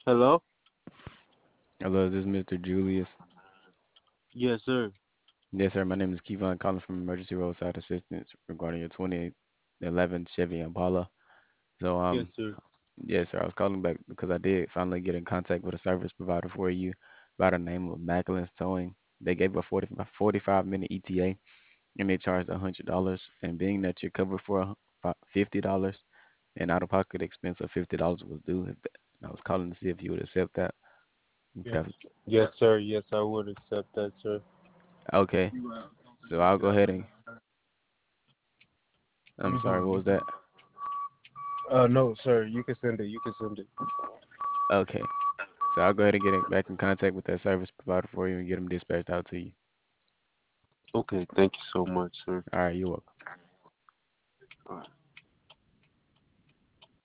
Hello? Hello, is this Mr. Julius? Yes, sir. Yes, sir. My name is Kevon calling from Emergency Roadside Assistance regarding your 2011 Chevy Impala. So, Yes, sir. yes, sir. I was calling back because I did finally get in contact with a service provider for you by the name of Macklin's Towing. They gave a 45-minute ETA and they charged $100. And being that you're covered for $50 and out-of-pocket expense of $50 was due, I was calling to see if you would accept that. If Yes. that was, Yes, sir. Yes, I would accept that, sir. okay. So I'll go ahead and, I'm sorry, what was that? No, sir. You can send it. You can send it. Okay. So I'll go ahead and back in contact with that service provider for you and get them dispatched out to you. Okay. Thank you so much, sir. All right, you're welcome. All right.